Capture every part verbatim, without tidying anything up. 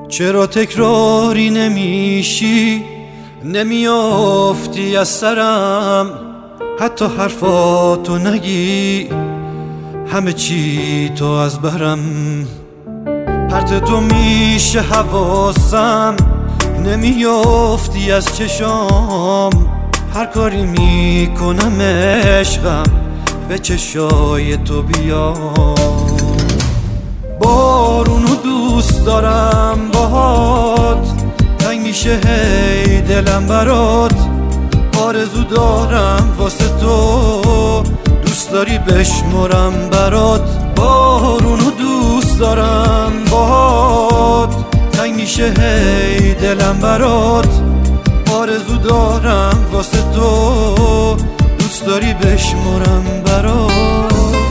چرا تکراری نمیشی، نمیافتی از سرم، حتی حرفاتو نگی، همه چی تو از برم. پرت تو میشه حواسم، نمیافتی از چشام، هر کاری میکنم عشقم به چشای تو بیام. بارونو دوست دارم باهات، تنگ میشه هی دلم برات، آرزو دارم واسه تو، دوست داری بشمرم برات. بارونو دوست دارم باهات، تنگ میشه هی دلم برات، آرزو دارم واسه تو، دوست داری بشمرم برات.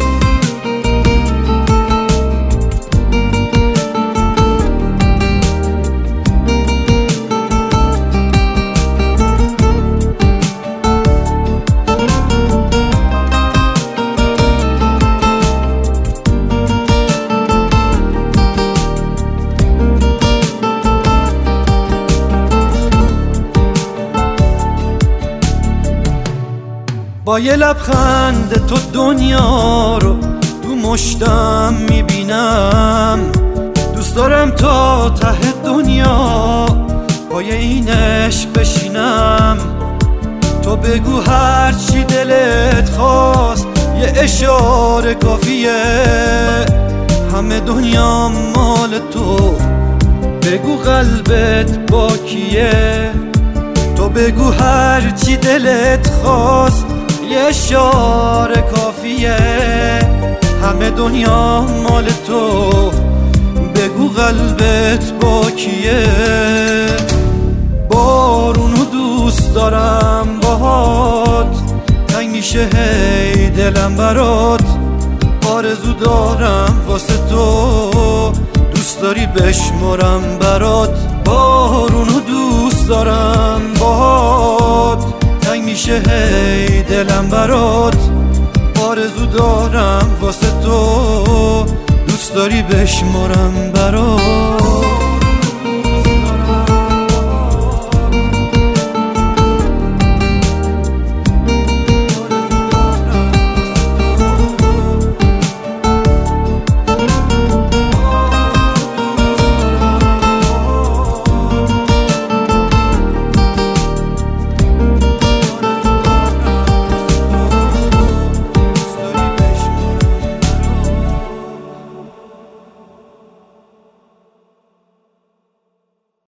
با یه لبخند تو دنیا رو تو مشتم میبینم، دوست دارم تا ته دنیا پای این عشق بشینم. تو بگو هر چی دلت خواست، یه اشاره کافیه، همه دنیا مال تو، بگو قلبت با کیه. تو بگو هر چی دلت خواست، یه اشاره کافیه، همه دنیا مال تو، بگو قلبت با کیه. بارونو دوست دارم باهات، تنگ میشه هی دلم برات، آرزو دارم واسه تو، دوست داری بشمرم برات. بارونو دوست دارم باهات، تنگ میشه هی دلم برات، آرزو دارم واسه تو، دوست داری بشمرم برات.